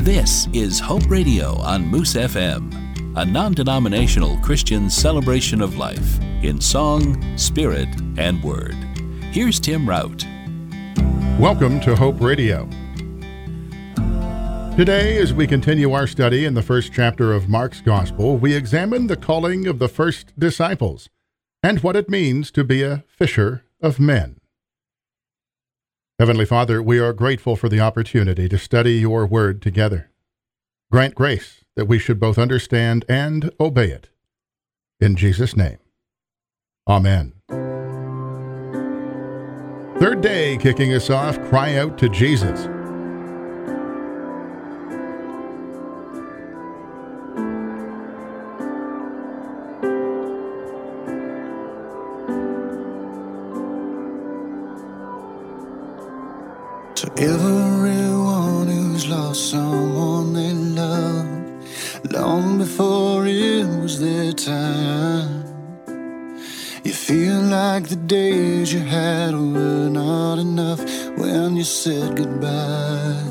This is Hope Radio on Moose FM, a non-denominational Christian celebration of life in song, spirit, and word. Here's Tim Rout. Welcome to Hope Radio. Today, as we continue our study in the first chapter of Mark's Gospel, we examine the calling of the first disciples and what it means to be a fisher of men. Heavenly Father, we are grateful for the opportunity to study your word together. Grant grace that we should both understand and obey it. In Jesus' name, amen. Third day, kicking us off, cry out to Jesus. To everyone who's lost someone they love, long before it was their time, you feel like the days you had were not enough when you said goodbye.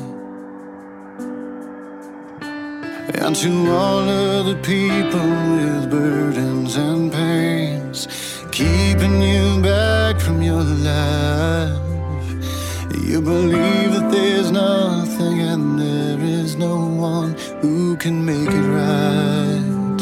And to all of the people with burdens and pains, keeping you back from your life, you believe that there's nothing and there is no one who can make it right.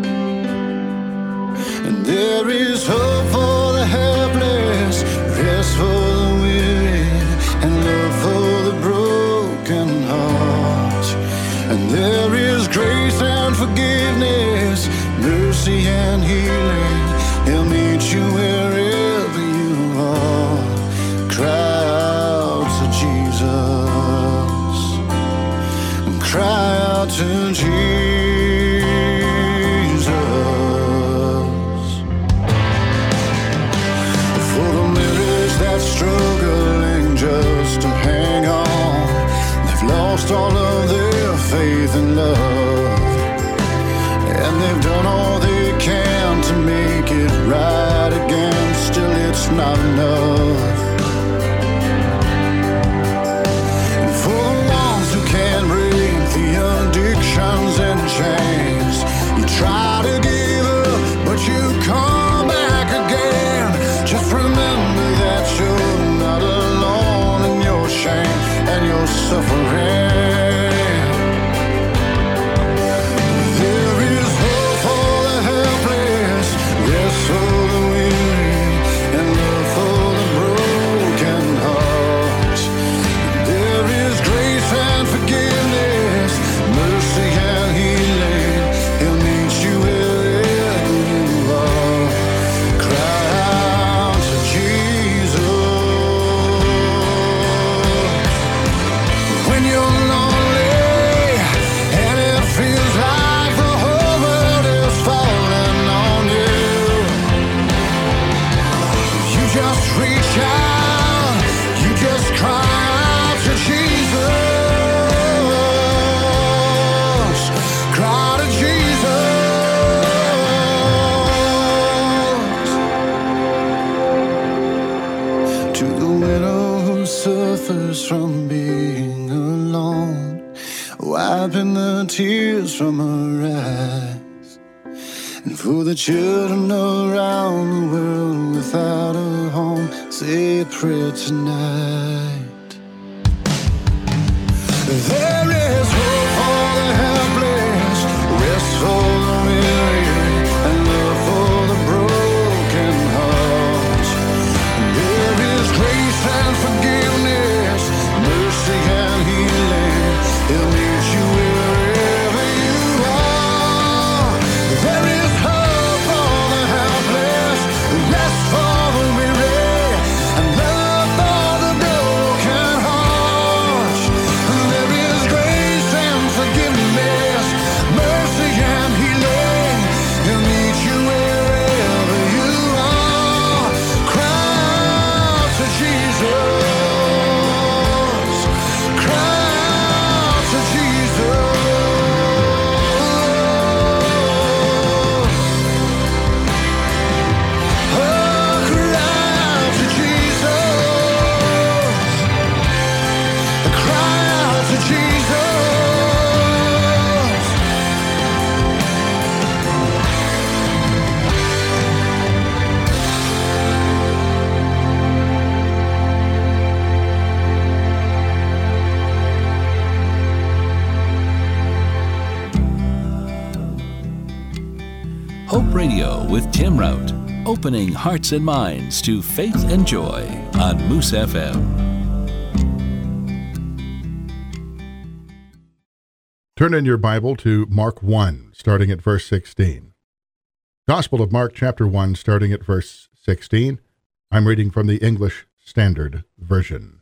And there is hope for the helpless, rest for the weary, and love for the broken heart. And there is grace and forgiveness, mercy and healing. He'll meet you wherever you are. Cry cry out to Jesus. For the millions that's struggling just to hang on, they've lost all of their faith and love, and they've done all they can to make it right again. Still it's not enough. And for the ones who can't breathe addictions and chains, you try to give up, but you come back again. Just remember that you're not alone in your shame and your suffering. There is hope for the helpless, rest for the weary, and love for the broken heart. There is grace and forgiveness, mercy and healing. He'll meet you wherever you are. Cry out to Jesus. When you're lonely and it feels like the whole world is falling on you, you just reach out, you just cry out to Jesus. Suffers from being alone, wiping the tears from her eyes, and for the children around the world without a home, say a prayer tonight. There is hope for the helpless, rest for the weary, and love for the broken heart. There is grace and forgiveness, mercy and healing. He'll meet you wherever you are. There is hope for the helpless, rest for the weary, and love for the broken Radio with Tim Rout, opening hearts and minds to faith and joy on Moose FM. Turn in your Bible to Mark 1, starting at verse 16. Gospel of Mark, chapter 1, starting at verse 16. I'm reading from the English Standard Version.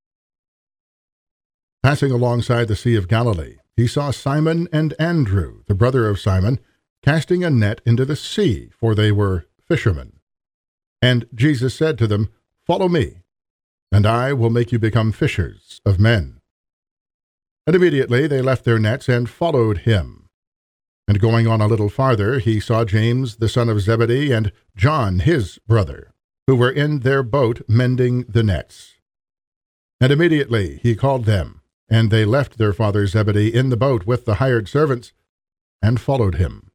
Passing alongside the Sea of Galilee, he saw Simon and Andrew, the brother of Simon, casting a net into the sea, for they were fishermen. And Jesus said to them, "Follow me, and I will make you become fishers of men." And immediately they left their nets and followed him. And going on a little farther, he saw James the son of Zebedee and John his brother, who were in their boat mending the nets. And immediately he called them, and they left their father Zebedee in the boat with the hired servants, and followed him.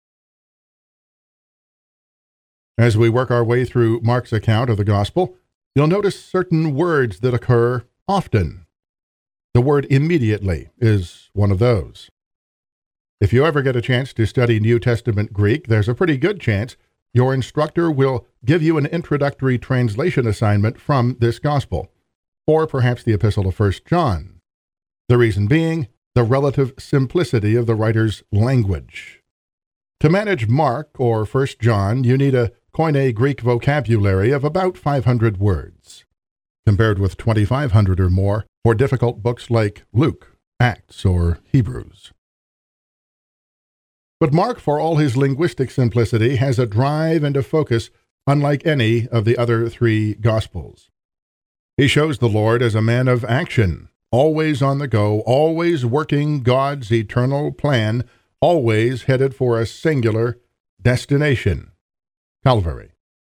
As we work our way through Mark's account of the gospel, you'll notice certain words that occur often. The word immediately is one of those. If you ever get a chance to study New Testament Greek, there's a pretty good chance your instructor will give you an introductory translation assignment from this gospel, or perhaps the epistle of 1 John. The reason being the relative simplicity of the writer's language. To manage Mark or 1 John, you need a Koine Greek vocabulary of about 500 words, compared with 2,500 or more for difficult books like Luke, Acts, or Hebrews. But Mark, for all his linguistic simplicity, has a drive and a focus unlike any of the other three Gospels. He shows the Lord as a man of action, always on the go, always working God's eternal plan, always headed for a singular destination, Calvary.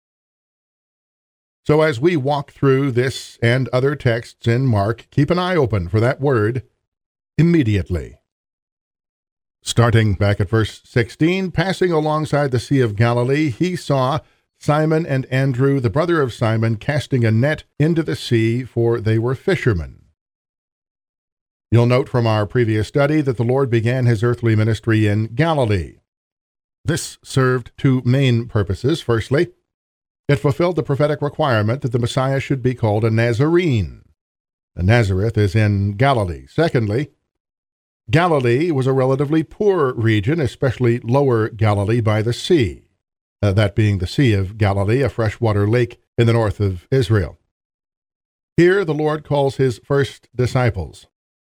So as we walk through this and other texts in Mark, keep an eye open for that word, immediately. Starting back at verse 16, passing alongside the Sea of Galilee, he saw Simon and Andrew, the brother of Simon, casting a net into the sea, for they were fishermen. You'll note from our previous study that the Lord began his earthly ministry in Galilee. This served two main purposes. Firstly, it fulfilled the prophetic requirement that the Messiah should be called a Nazarene. Nazareth is in Galilee. Secondly, Galilee was a relatively poor region, especially lower Galilee by the sea, that being the Sea of Galilee, a freshwater lake in the north of Israel. Here the Lord calls his first disciples.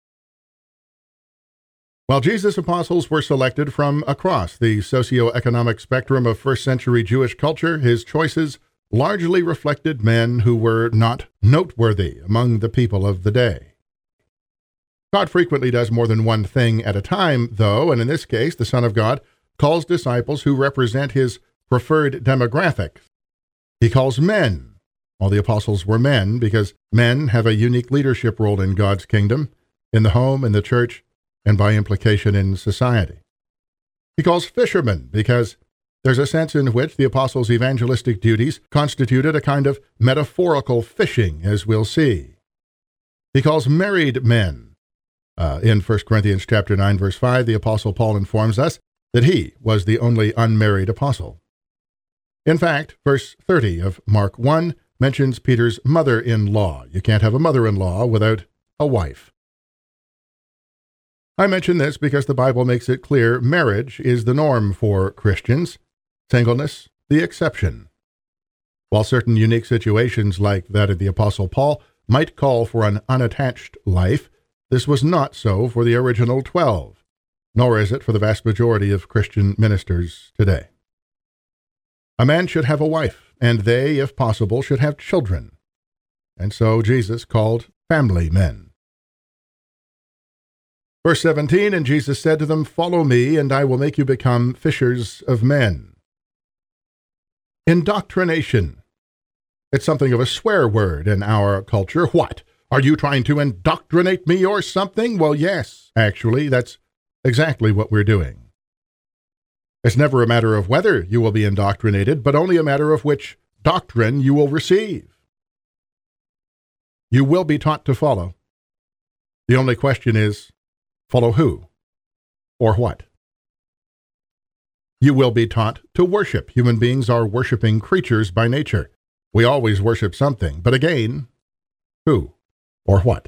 While Jesus' apostles were selected from across the socioeconomic spectrum of first-century Jewish culture, his choices largely reflected men who were not noteworthy among the people of the day. God frequently does more than one thing at a time, though, and in this case, the Son of God calls disciples who represent his preferred demographic. He calls men. All the apostles were men because men have a unique leadership role in God's kingdom, in the home, in the church, and by implication in society. He calls fishermen because there's a sense in which the apostles' evangelistic duties constituted a kind of metaphorical fishing, as we'll see. He calls married men. In 1 Corinthians chapter 9, verse 5, the apostle Paul informs us that he was the only unmarried apostle. In fact, verse 30 of Mark 1 mentions Peter's mother-in-law. You can't have a mother-in-law without a wife. I mention this because the Bible makes it clear marriage is the norm for Christians, singleness the exception. While certain unique situations like that of the Apostle Paul might call for an unattached life, this was not so for the original 12, nor is it for the vast majority of Christian ministers today. A man should have a wife, and they, if possible, should have children. And so Jesus called family men. Verse 17, and Jesus said to them, "Follow me, and I will make you become fishers of men." Indoctrination. It's something of a swear word in our culture. What? Are you trying to indoctrinate me or something? Well, yes, actually, that's exactly what we're doing. It's never a matter of whether you will be indoctrinated, but only a matter of which doctrine you will receive. You will be taught to follow. The only question is, follow who? Or what? You will be taught to worship. Human beings are worshiping creatures by nature. We always worship something, but again, who or what?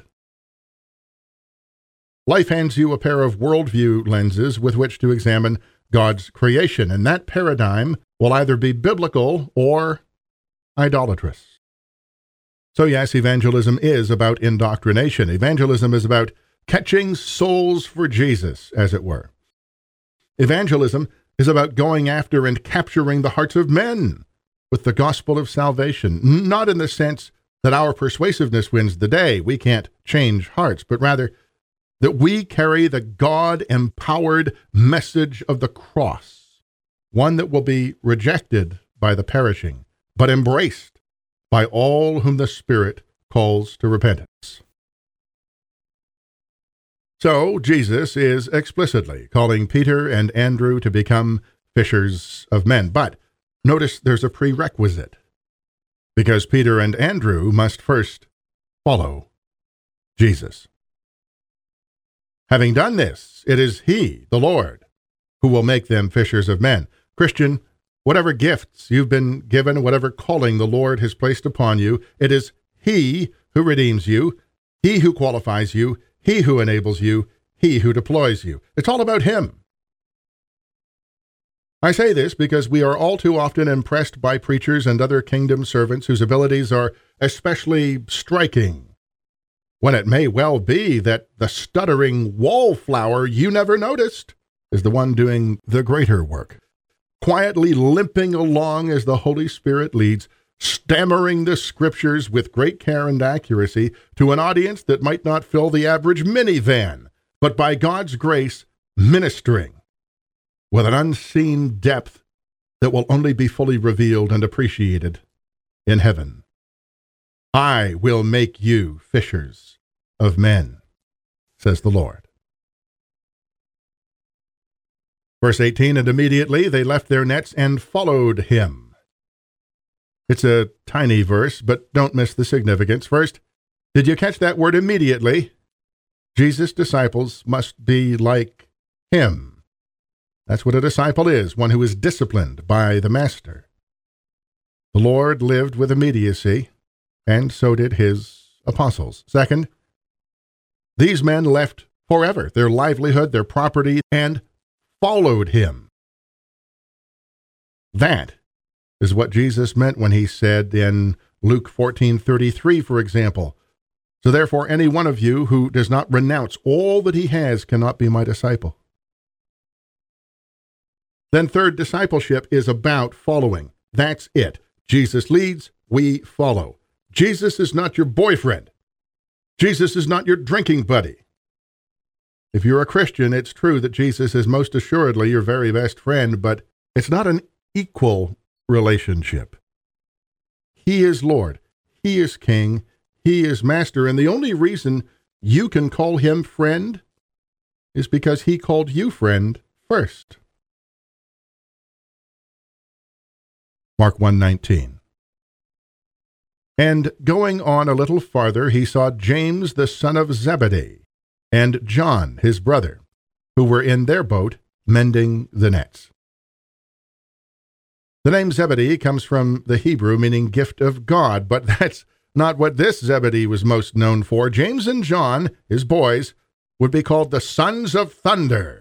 Life hands you a pair of worldview lenses with which to examine God's creation, and that paradigm will either be biblical or idolatrous. So yes, evangelism is about indoctrination. Evangelism is about catching souls for Jesus, as it were. Evangelism is about going after and capturing the hearts of men with the gospel of salvation, not in the sense that our persuasiveness wins the day. We can't change hearts, but rather that we carry the God-empowered message of the cross, one that will be rejected by the perishing, but embraced by all whom the Spirit calls to repentance. So Jesus is explicitly calling Peter and Andrew to become fishers of men. But notice there's a prerequisite, because Peter and Andrew must first follow Jesus. Having done this, it is He, the Lord, who will make them fishers of men. Christian, whatever gifts you've been given, whatever calling the Lord has placed upon you, it is He who redeems you, He who qualifies you, He who enables you, He who deploys you. It's all about Him. I say this because we are all too often impressed by preachers and other kingdom servants whose abilities are especially striking, when it may well be that the stuttering wallflower you never noticed is the one doing the greater work, quietly limping along as the Holy Spirit leads, stammering the Scriptures with great care and accuracy to an audience that might not fill the average minivan, but by God's grace, ministering with an unseen depth that will only be fully revealed and appreciated in heaven. I will make you fishers of men, says the Lord. Verse 18, and immediately they left their nets and followed Him. It's a tiny verse, but don't miss the significance. First, did you catch that word immediately? Jesus' disciples must be like Him. That's what a disciple is, one who is disciplined by the Master. The Lord lived with immediacy, and so did His apostles. Second, these men left forever their livelihood, their property, and followed Him. That is what Jesus meant when He said in Luke 14:33, for example, so therefore any one of you who does not renounce all that he has cannot be my disciple. Then third, discipleship is about following. That's it. Jesus leads, we follow. Jesus is not your boyfriend. Jesus is not your drinking buddy. If you're a Christian, it's true that Jesus is most assuredly your very best friend, but it's not an equal relationship. He is Lord. He is King. He is Master. And the only reason you can call Him friend is because He called you friend first. Mark 1:19. And going on a little farther, he saw James the son of Zebedee, and John his brother, who were in their boat mending the nets. The name Zebedee comes from the Hebrew meaning gift of God, but that's not what this Zebedee was most known for. James and John, his boys, would be called the sons of thunder.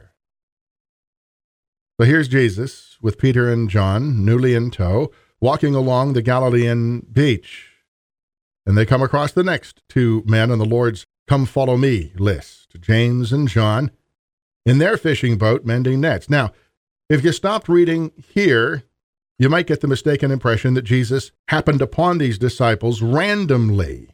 So here's Jesus with Peter and John, newly in tow, walking along the Galilean beach. And they come across the next two men on the Lord's come follow me list, James and John, in their fishing boat mending nets. Now, if you stopped reading here, you might get the mistaken impression that Jesus happened upon these disciples randomly.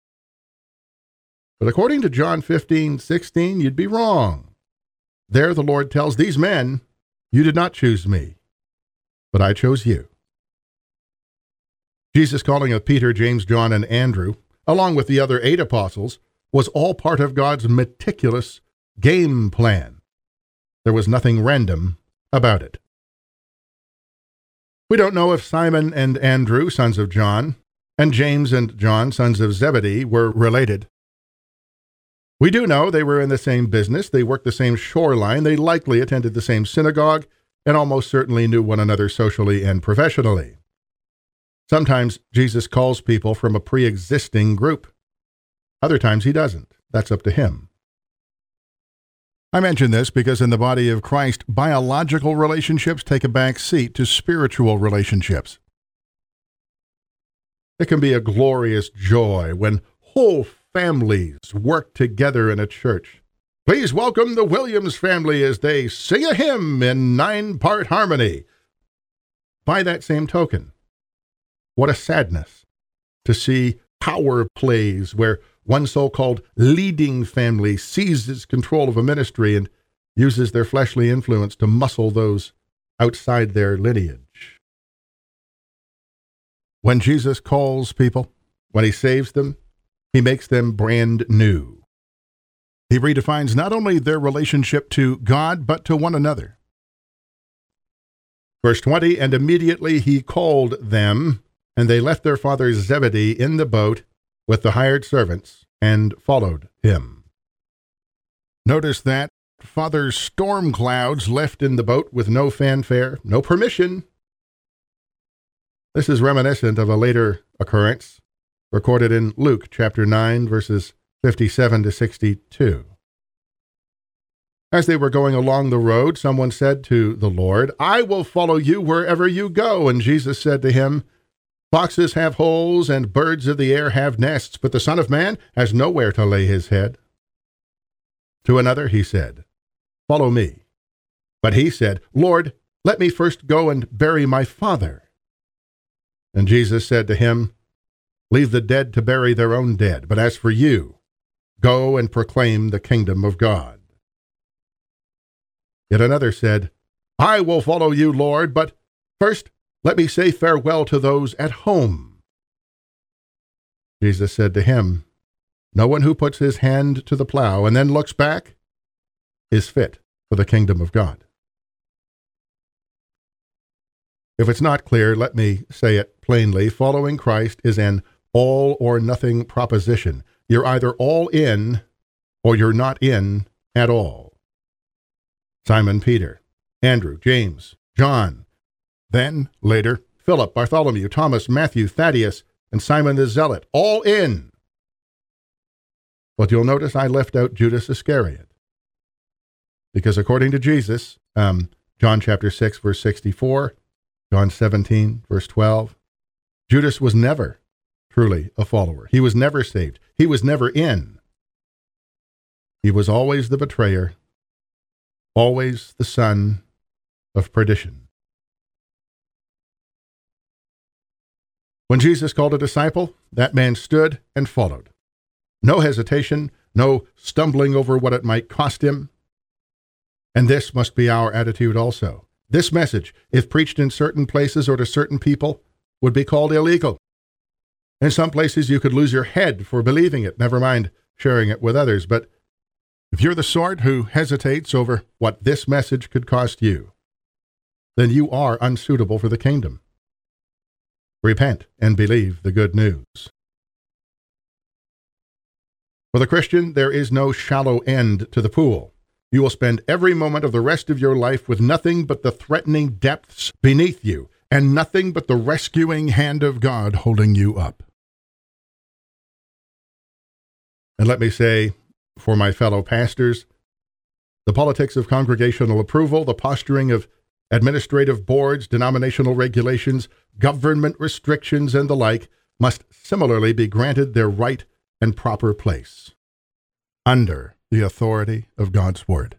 But according to John 15:16, you'd be wrong. There the Lord tells these men, you did not choose me, but I chose you. Jesus' calling of Peter, James, John, and Andrew, along with the other 8 apostles, was all part of God's meticulous game plan. There was nothing random about it. We don't know if Simon and Andrew, sons of John, and James and John, sons of Zebedee, were related. We do know they were in the same business, they worked the same shoreline, they likely attended the same synagogue, and almost certainly knew one another socially and professionally. Sometimes Jesus calls people from a pre-existing group. Other times he doesn't. That's up to him. I mention this because in the body of Christ, biological relationships take a back seat to spiritual relationships. It can be a glorious joy when whole families work together in a church. Please welcome the Williams family as they sing a hymn in 9-part harmony. By that same token, what a sadness to see power plays where one so-called leading family seizes control of a ministry and uses their fleshly influence to muscle those outside their lineage. When Jesus calls people, when he saves them, he makes them brand new. He redefines not only their relationship to God, but to one another. Verse 20, and immediately he called them, and they left their father Zebedee in the boat with the hired servants and followed him. Notice that Father Storm Clouds left in the boat with no fanfare, no permission. This is reminiscent of a later occurrence recorded in Luke chapter 9, verses 57 to 62. As they were going along the road, someone said to the Lord, I will follow you wherever you go. And Jesus said to him, foxes have holes and birds of the air have nests, but the Son of Man has nowhere to lay his head. To another he said, follow me. But he said, Lord, let me first go and bury my father. And Jesus said to him, leave the dead to bury their own dead, but as for you, go and proclaim the kingdom of God. Yet another said, I will follow you, Lord, but first let me say farewell to those at home. Jesus said to him, no one who puts his hand to the plow and then looks back is fit for the kingdom of God. If it's not clear, let me say it plainly. Following Christ is an all or nothing proposition. You're either all in or you're not in at all. Simon Peter, Andrew, James, John, then, later, Philip, Bartholomew, Thomas, Matthew, Thaddeus, and Simon the Zealot, all in. But you'll notice I left out Judas Iscariot. Because according to Jesus, John chapter 6, verse 64, John 17, verse 12, Judas was never truly a follower. He was never saved. He was never in. He was always the betrayer, always the son of perdition. When Jesus called a disciple, that man stood and followed. No hesitation, no stumbling over what it might cost him. And this must be our attitude also. This message, if preached in certain places or to certain people, would be called illegal. In some places you could lose your head for believing it, never mind sharing it with others. But if you're the sort who hesitates over what this message could cost you, then you are unsuitable for the kingdom. Repent and believe the good news. For the Christian, there is no shallow end to the pool. You will spend every moment of the rest of your life with nothing but the threatening depths beneath you, and nothing but the rescuing hand of God holding you up. And let me say, for my fellow pastors, the politics of congregational approval, the posturing of administrative boards, denominational regulations, government restrictions, and the like must similarly be granted their right and proper place under the authority of God's Word.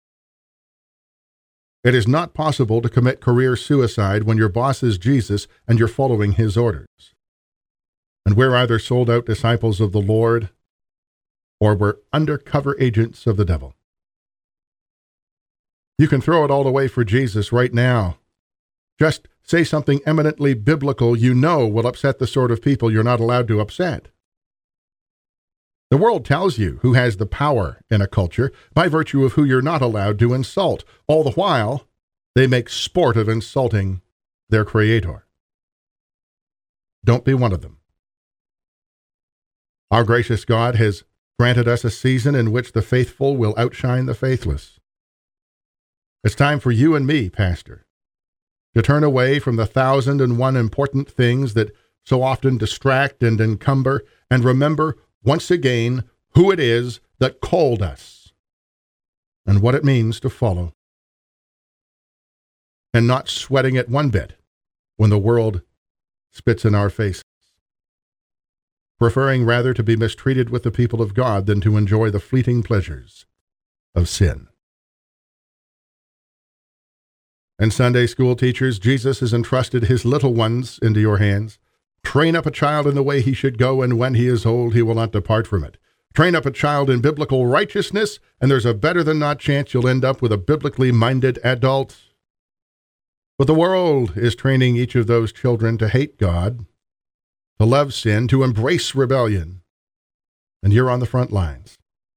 It is not possible to commit career suicide when your boss is Jesus and you're following his orders. And we're either sold-out disciples of the Lord or we're undercover agents of the devil. You can throw it all away for Jesus right now. Just say something eminently biblical you know will upset the sort of people you're not allowed to upset. The world tells you who has the power in a culture by virtue of who you're not allowed to insult. All the while, they make sport of insulting their Creator. Don't be one of them. Our gracious God has granted us a season in which the faithful will outshine the faithless. It's time for you and me, Pastor, to turn away from the 1,001 important things that so often distract and encumber, and remember once again who it is that called us and what it means to follow, and not sweating it one bit when the world spits in our faces, preferring rather to be mistreated with the people of God than to enjoy the fleeting pleasures of sin. And Sunday school teachers, Jesus has entrusted his little ones into your hands. Train up a child in the way he should go, and when he is old, he will not depart from it. Train up a child in biblical righteousness, and there's a better-than-not chance you'll end up with a biblically minded adult. But the world is training each of those children to hate God, to love sin, to embrace rebellion. And you're on the front lines.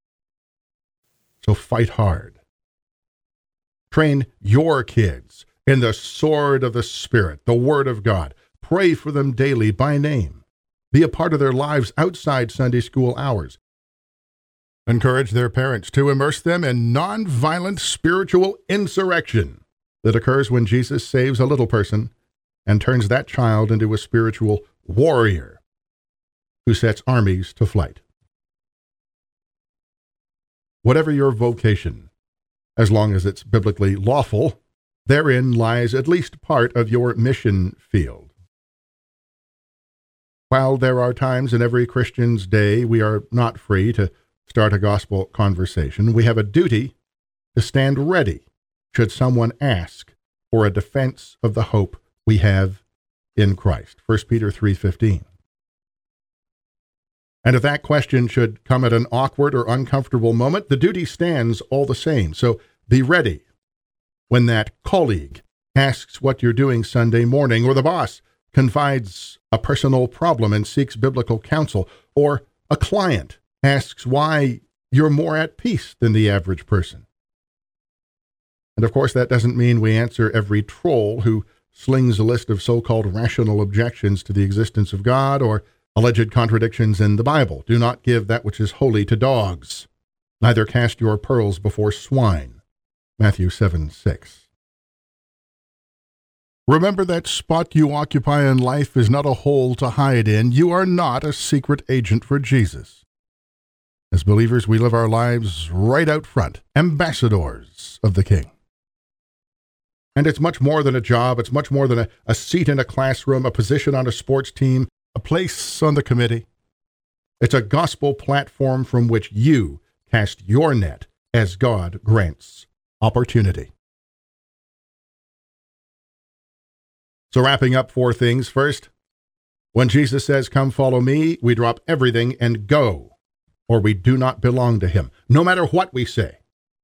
So fight hard. Train your kids in the sword of the Spirit, the Word of God. Pray for them daily by name. Be a part of their lives outside Sunday school hours. Encourage their parents to immerse them in nonviolent spiritual insurrection that occurs when Jesus saves a little person and turns that child into a spiritual warrior who sets armies to flight. Whatever your vocation, as long as it's biblically lawful, therein lies at least part of your mission field. While there are times in every Christian's day we are not free to start a gospel conversation, we have a duty to stand ready should someone ask for a defense of the hope we have in Christ. 1 Peter 3:15. And if that question should come at an awkward or uncomfortable moment, the duty stands all the same. So be ready when that colleague asks what you're doing Sunday morning, or the boss confides a personal problem and seeks biblical counsel, or a client asks why you're more at peace than the average person. And of course, that doesn't mean we answer every troll who slings a list of so-called rational objections to the existence of God or alleged contradictions in the Bible. Do not give that which is holy to dogs, neither cast your pearls before swine. Matthew 7:6. Remember that spot you occupy in life is not a hole to hide in. You are not a secret agent for Jesus. As believers, we live our lives right out front, ambassadors of the King. And it's much more than a job. It's much more than a seat in a classroom, a position on a sports team, a place on the committee. It's a gospel platform from which you cast your net as God grants opportunity. So wrapping up 4 things. First, when Jesus says, "Come follow me," we drop everything and go, or we do not belong to him, no matter what we say.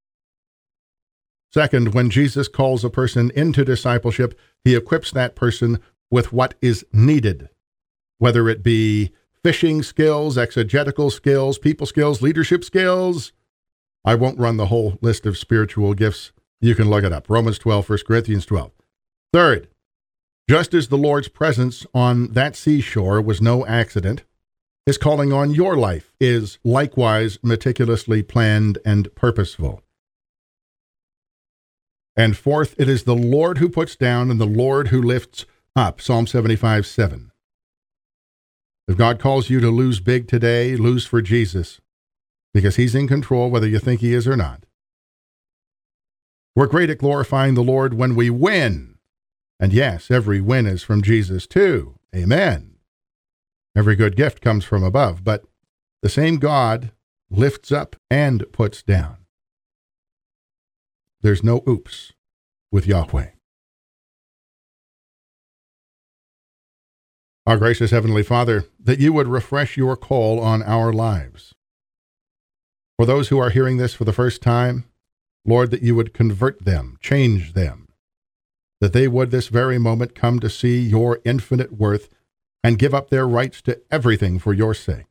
Second, when Jesus calls a person into discipleship, he equips that person with what is needed, whether it be fishing skills, exegetical skills, people skills, leadership skills. I won't run the whole list of spiritual gifts. You can look it up. Romans 12, 1 Corinthians 12. Third, just as the Lord's presence on that seashore was no accident, his calling on your life is likewise meticulously planned and purposeful. And fourth, it is the Lord who puts down and the Lord who lifts up. Psalm 75:7. If God calls you to lose big today, lose for Jesus, because he's in control whether you think he is or not. We're great at glorifying the Lord when we win. And yes, every win is from Jesus too. Amen. Every good gift comes from above, but the same God lifts up and puts down. There's no oops with Yahweh. Our gracious Heavenly Father, that you would refresh your call on our lives. For those who are hearing this for the first time, Lord, that you would convert them, change them, that they would this very moment come to see your infinite worth and give up their rights to everything for your sake.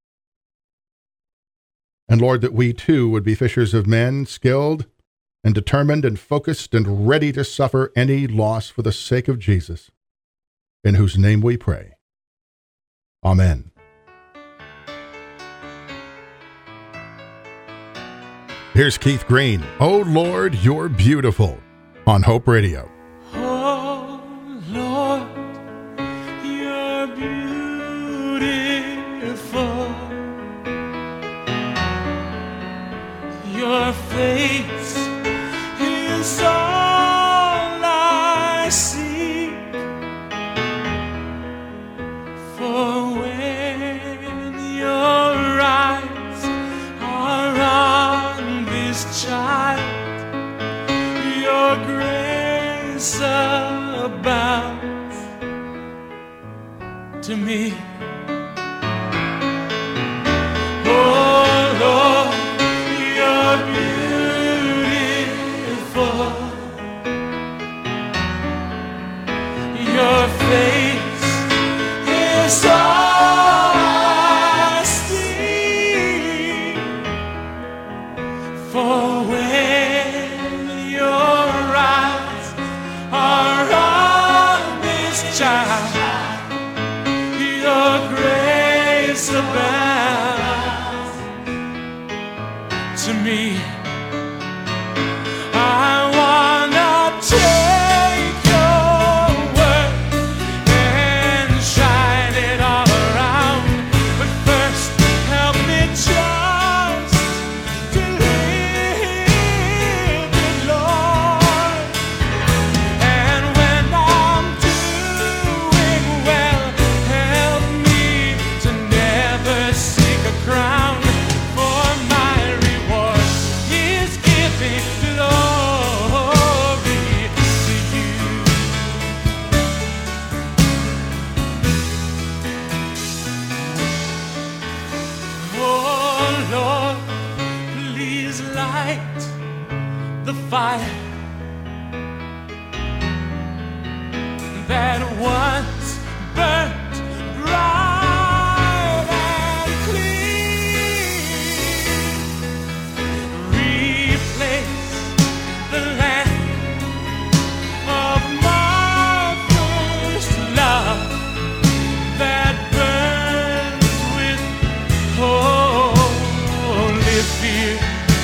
And Lord, that we too would be fishers of men, skilled and determined and focused and ready to suffer any loss for the sake of Jesus, in whose name we pray. Amen. Here's Keith Green. Oh Lord, you're beautiful on Hope Radio. Oh Lord, you're beautiful. Your face is all I seek. For when your eyes are on this child, your grace abounds to me. Oh Lord, you're beautiful. Your face is all I see. For when your eyes are on this child, your grace abounds to me. I wanna take your word and shine it all around. But first, help me just to live it, Lord. And when I'm doing well, help me to never seek a crown. For my reward is giving glory to you. Oh Lord, please light the fire that once burnt bright and clean. Replace the land of my first love that burns with holy fear.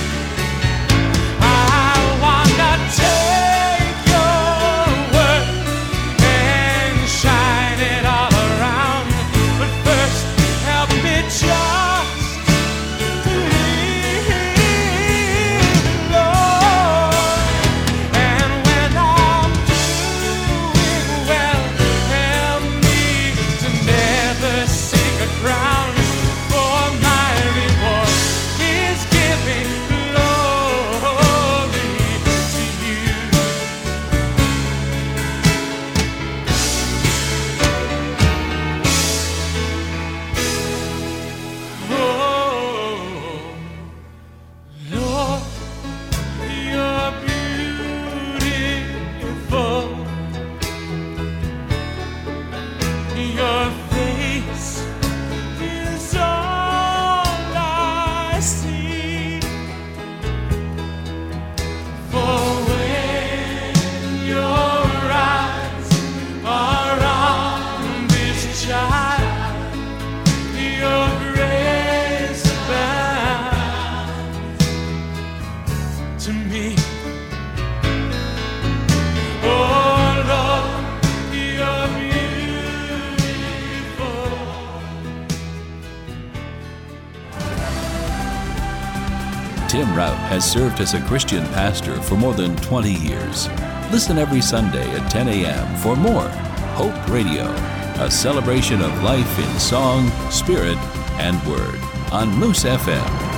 I wanna take your word and shine it all around. But first, help me just to live, Lord. And when I'm doing well, help me to never seek a crown. For my reward is giving glory to you. Oh, Lord, you're beautiful. Your face is all I see. For when your eyes are on this child, your grace abounds to me. Oh Lord, you're beautiful. Tim Rout has served as a Christian pastor for more than 20 years. Listen every Sunday at 10 a.m. for more Hope Radio, a celebration of life in song, spirit, and word on Moose FM.